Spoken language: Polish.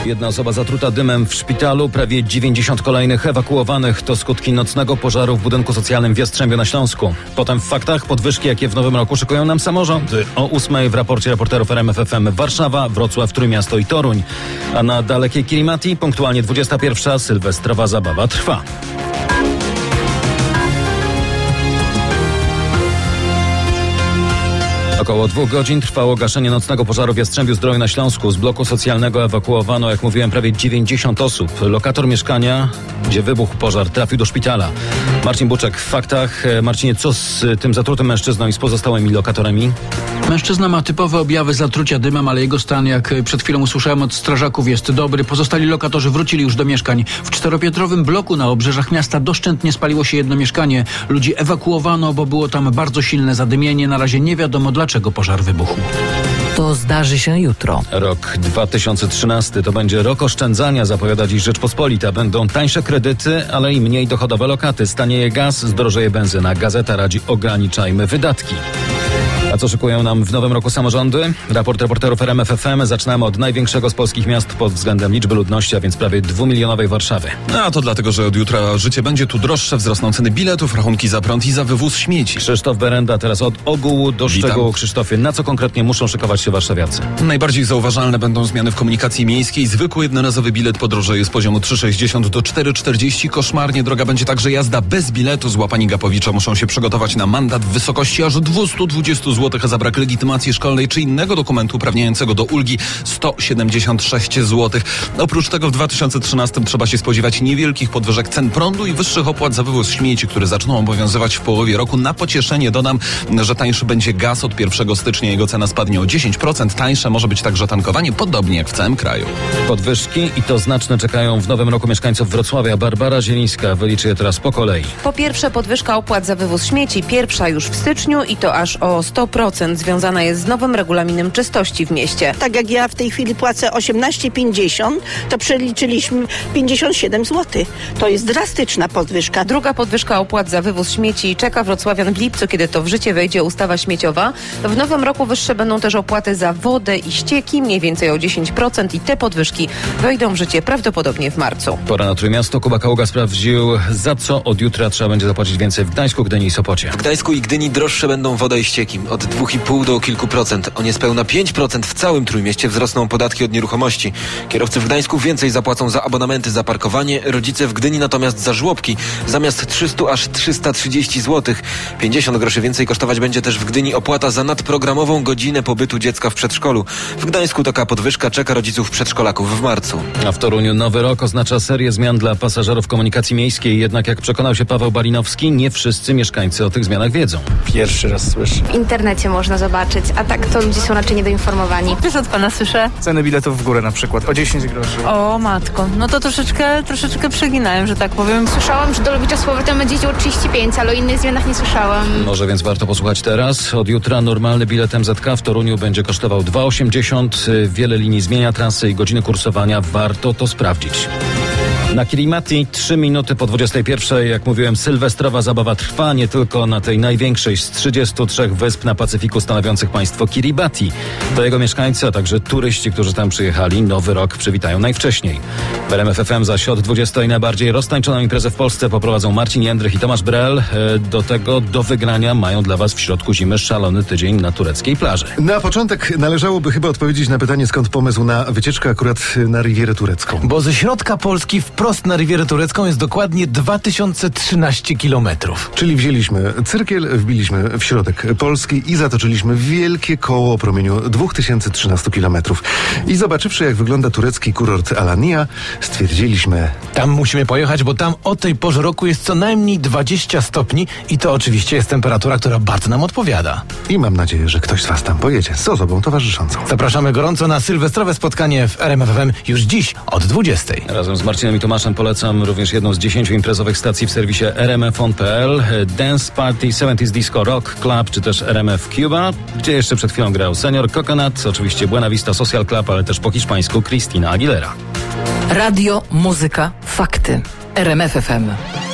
Jedna osoba zatruta dymem w szpitalu, prawie 90 kolejnych ewakuowanych to skutki nocnego pożaru w budynku socjalnym w Jastrzębiu na Śląsku. Potem w faktach podwyżki, jakie w nowym roku szykują nam samorządy. O 8:00 w raporcie reporterów RMF FM Warszawa, Wrocław, Trójmiasto i Toruń. A na dalekiej Kirimati punktualnie 21:00 sylwestrowa zabawa trwa. Około 2 godzin trwało gaszenie nocnego pożaru w Jastrzębiu-Zdroju na Śląsku. Z bloku socjalnego ewakuowano, jak mówiłem, prawie 90 osób. Lokator mieszkania, gdzie wybuchł pożar, trafił do szpitala. Marcin Buczek w faktach. Marcinie, co z tym zatrutym mężczyzną i z pozostałymi lokatorami? Mężczyzna ma typowe objawy zatrucia dymem, ale jego stan, jak przed chwilą usłyszałem od strażaków, jest dobry. Pozostali lokatorzy wrócili już do mieszkań. W 4-piętrowym bloku na obrzeżach miasta doszczętnie spaliło się jedno mieszkanie. Ludzi ewakuowano, bo było tam bardzo silne zadymienie. Na razie nie wiadomo, dlaczego pożar wybuchł. To zdarzy się jutro. Rok 2013 to będzie rok oszczędzania, zapowiada dziś Rzeczpospolita. Będą tańsze kredyty, ale i mniej dochodowe lokaty. Stanieje gaz, zdrożeje benzyna. Gazeta radzi: ograniczajmy wydatki. A co szykują nam w nowym roku samorządy? Raport reporterów RMF FM. Zaczynamy od największego z polskich miast pod względem liczby ludności, a więc prawie 2-milionowej Warszawy. A to dlatego, że od jutra życie będzie tu droższe, wzrosną ceny biletów, rachunki za prąd i za wywóz śmieci. Krzysztof Berenda teraz od ogółu do szczegółu. Krzysztofie, na co konkretnie muszą szykować się warszawiacy? Najbardziej zauważalne będą zmiany w komunikacji miejskiej. Zwykły jednorazowy bilet podrożeje z poziomu 3,60 do 4,40. Koszmarnie droga będzie także jazda bez biletu. Złapani Gapowicza muszą się przygotować na mandat w wysokości aż 220 zł, a za brak legitymacji szkolnej czy innego dokumentu uprawniającego do ulgi 176 zł. Oprócz tego w 2013 trzeba się spodziewać niewielkich podwyżek cen prądu i wyższych opłat za wywóz śmieci, które zaczną obowiązywać w połowie roku. Na pocieszenie dodam, że tańszy będzie gaz. Od 1 stycznia jego cena spadnie o 10%. Tańsze może być także tankowanie, podobnie jak w całym kraju. Podwyżki i to znaczne czekają w nowym roku mieszkańców Wrocławia. Barbara Zielińska wyliczy je teraz po kolei. Po pierwsze, podwyżka opłat za wywóz śmieci. Pierwsza już w styczniu i to aż o 100%. Związana jest z nowym regulaminem czystości w mieście. Tak jak ja w tej chwili płacę 18,50, to przeliczyliśmy 57 zł. To jest drastyczna podwyżka. Druga podwyżka opłat za wywóz śmieci czeka wrocławian w lipcu, kiedy to w życie wejdzie ustawa śmieciowa. W nowym roku wyższe będą też opłaty za wodę i ścieki, mniej więcej o 10%, i te podwyżki wejdą w życie prawdopodobnie w marcu. Pora na Trójmiasto. Kuba Kaługa sprawdził, za co od jutra trzeba będzie zapłacić więcej w Gdańsku, Gdyni i Sopocie. W Gdańsku i Gdyni droższe będą woda i ścieki. Od 2,5 do kilku procent. O niespełna 5% w całym Trójmieście wzrosną podatki od nieruchomości. Kierowcy w Gdańsku więcej zapłacą za abonamenty za parkowanie, rodzice w Gdyni natomiast za żłobki. Zamiast 300 aż 330 zł. 50 groszy więcej kosztować będzie też w Gdyni opłata za nadprogramową godzinę pobytu dziecka w przedszkolu. W Gdańsku taka podwyżka czeka rodziców przedszkolaków w marcu. A w Toruniu nowy rok oznacza serię zmian dla pasażerów komunikacji miejskiej. Jednak jak przekonał się Paweł Balinowski, nie wszyscy mieszkańcy o tych zmianach wiedzą. Pierwszy raz słyszę. W internecie można zobaczyć, a tak to ludzie są raczej niedoinformowani. Też od pana słyszę. Ceny biletów w górę na przykład, o 10 groszy. O matko, no to troszeczkę przeginałem, że tak powiem. Słyszałam, że do Lubicza z powrotem będzie jeździło 35, ale o innych zmianach nie słyszałam. Może więc warto posłuchać teraz. Od jutra normalny bilet MZK w Toruniu będzie kosztował 2,80. Wiele linii zmienia trasy i godziny kursowania. Warto to sprawdzić. Na Kirimati 3 minuty po 21. Jak mówiłem, sylwestrowa zabawa trwa nie tylko na tej największej z 33 wysp na Pacyfiku stanowiących państwo Kiribati. Do jego mieszkańcy, a także turyści, którzy tam przyjechali, nowy rok przywitają najwcześniej. W RMF FM zaś od 20 i najbardziej roztańczoną imprezę w Polsce poprowadzą Marcin Jędrych i Tomasz Brel. Do wygrania mają dla was w środku zimy szalony tydzień na tureckiej plaży. Na początek należałoby chyba odpowiedzieć na pytanie, skąd pomysł na wycieczkę akurat na Rivierę Turecką. Bo ze środka Polski wprost na Rivierę Turecką jest dokładnie 2013 kilometrów. Czyli wzięliśmy cyrkiel, wbiliśmy w środek Polski i zatoczyliśmy wielkie koło o promieniu 2013 kilometrów. I zobaczywszy, jak wygląda turecki kurort Alanya, stwierdziliśmy: tam musimy pojechać, bo tam o tej porze roku jest co najmniej 20 stopni i to oczywiście jest temperatura, która bardzo nam odpowiada. I mam nadzieję, że ktoś z was tam pojedzie z osobą towarzyszącą. Zapraszamy gorąco na sylwestrowe spotkanie w RMF FM już dziś od 20. Razem z Marcinem i Tomaszem polecam również jedną z 10 imprezowych stacji w serwisie rmfon.pl. Dance Party, 70s Disco Rock Club, czy też RMF Cuba, gdzie jeszcze przed chwilą grał Senior Coconut, oczywiście Buena Vista Social Club, ale też po hiszpańsku Christina Aguilera. Radio, muzyka, fakty. RMF FM.